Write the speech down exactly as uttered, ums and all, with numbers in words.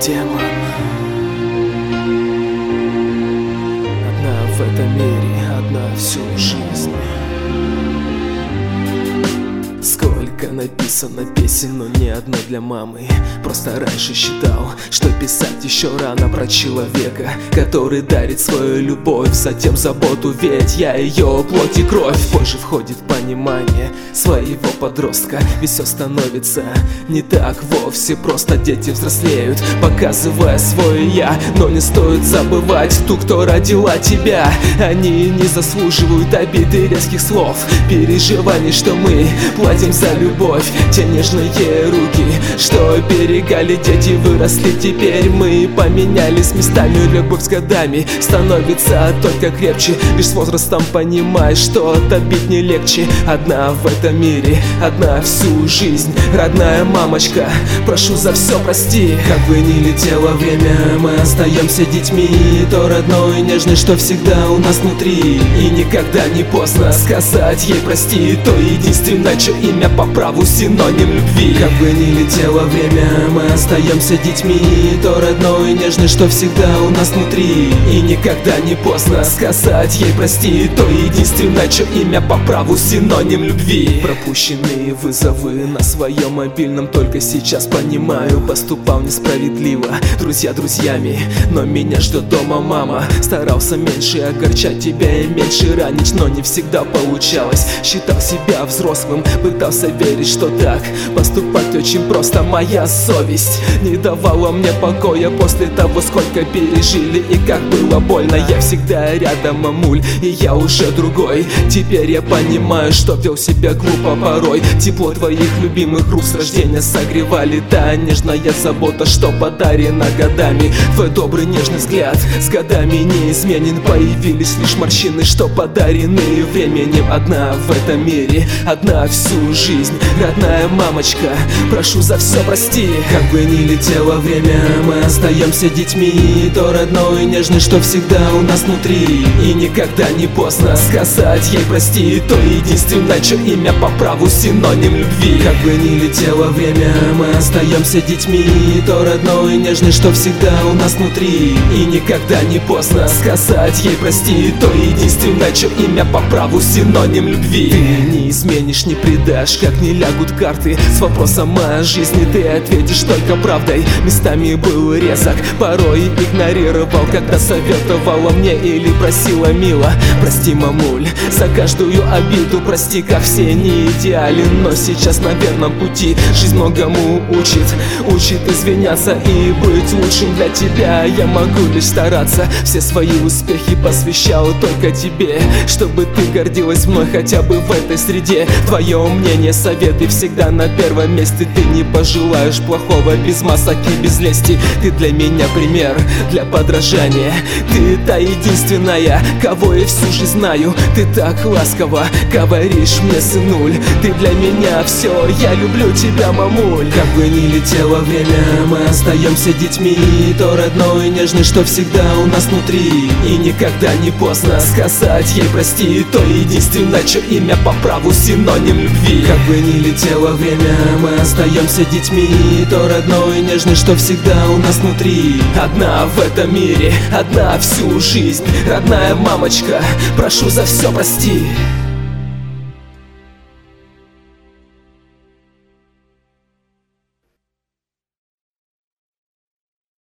Где мама? Одна в этом мире, одна всю жизнь. Сколько написано песен, но ни одной для мамы. Просто раньше считал, что писать еще рано про человека, который дарит свою любовь, затем заботу, ведь я ее плоть и кровь. Позже входит понимание своего подростка, ведь все становится не так вовсе. Просто дети взрослеют, показывая свое я. Но не стоит забывать ту, кто родила тебя. Они не заслуживают обид и резких слов, переживаний, что мы платим за любовь. Те нежные руки, что оберегали дети, выросли теперь. Мы поменялись местами, любовь с годами становится только крепче. Лишь с возрастом понимаешь, что отобить не легче. Одна в этом мире, одна всю жизнь. Родная мамочка, прошу за все прости. Как бы ни летело время, мы остаемся детьми. То родной и нежный, что всегда у нас внутри. И никогда не поздно сказать ей прости. То единственное, что имя по праву синоним любви. Как бы ни летело время, мы остаемся детьми. То родной и нежный, что всегда у нас внутри. И никогда не поздно сказать ей прости. То единственное, что имя по праву синоним любви. Пропущенные вызовы на своем мобильном, только сейчас понимаю, поступал несправедливо. Друзья друзьями, но меня ждет дома мама. Старался меньше огорчать тебя и меньше ранить, но не всегда получалось. Считал себя взрослым, пытался верить, что так поступать очень просто. Моя совесть не давала мне покоя после того, сколько пережили и как было больно. Я всегда рядом, мамуль, и я уже другой. Теперь я понимаю, что вел себя глупо порой. Тепло твоих любимых рук с рождения согревали. Та нежная забота, что подарена годами. Твой добрый нежный взгляд с годами не изменен. Появились лишь морщины, что подарены временем. Одна в этом мире, одна всю жизнь. Родная мамочка, прошу за все прости. Как бы ни летело время, мы остаемся детьми. То родной и нежный, что всегда у нас внутри. И никогда не поздно сказать ей прости. То единственное, что имя по праву синоним любви. Как бы ни летело время, мы остаемся детьми. То родной и нежный, что всегда у нас внутри. И никогда не поздно сказать ей прости. То единственное, что имя по праву синоним любви. Ты не изменишь, не предашь, как не лягут карты. С вопросом о жизни ты ответишь только правдой. Местами был резок, порой игнорировал, когда советовала мне или просила мило. Прости, мамуль, за каждую обиду, прости, как все не идеален, но сейчас на верном пути. Жизнь многому учит, учит извиняться и быть лучшим для тебя. Я могу лишь стараться, все свои успехи посвящал только тебе, чтобы ты гордилась мной хотя бы в этой среде. Твое мнение, советы всегда на первом месте. Ты не пожелаешь плохого, без масок и без лести. Ты для меня пример для подражания. Ты та единственная, кого я всю жизнь знаю. Ты так ласково говоришь мне, сынуль. Ты для меня все, я люблю тебя, мамуль. Как бы ни летело время, мы остаемся детьми. То родной и нежный, что всегда у нас внутри. И никогда не поздно сказать ей прости. То единственное, что имя по праву синоним любви. Как бы ни летело время, мы остаемся детьми. То родной и нежный, что всегда у нас внутри. Одна в этом мире, одна всю жизнь. Родная мамочка, прошу за все прости.